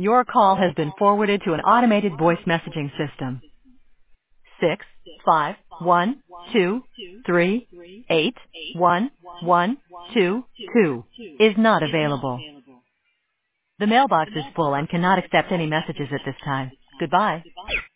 Your call has been forwarded to an automated voice messaging system. 65123811122 is not available. The mailbox is full and cannot accept any messages at this time. Goodbye.